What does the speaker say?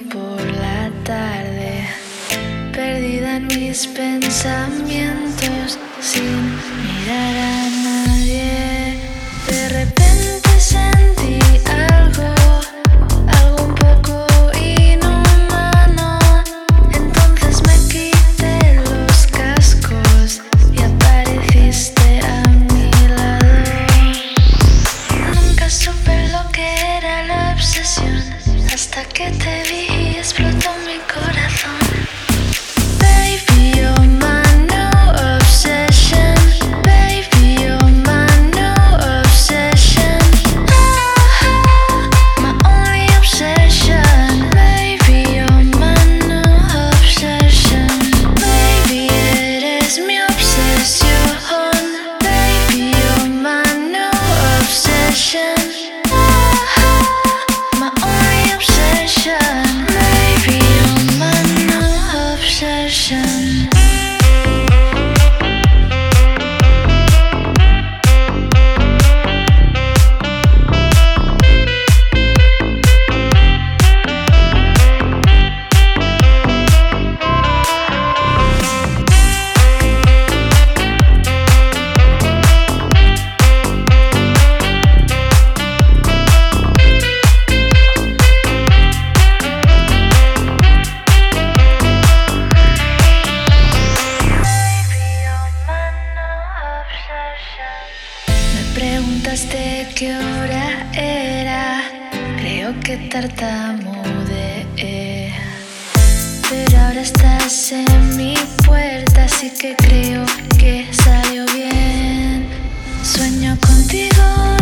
por la tarde, perdida en mis pensamientos, sin mirar a nadie. De repente sentí algo un poco inhumano. Entonces me quité los cascos y apareciste a mi lado. Nunca supe lo que era la obsesión, hasta que te vi y explotó mi corazón. Baby, you're my new obsession. Baby, you're my new obsession. My only obsession. Baby, you're my new obsession. Baby, eres mi obsesión. Baby, you're my new obsession. My only obsession. Baby, you're my new obsession. Me preguntaste qué hora era, creo que tartamudeé. Pero ahora estás en mi puerta, así que creo que salió bien. Sueño contigo.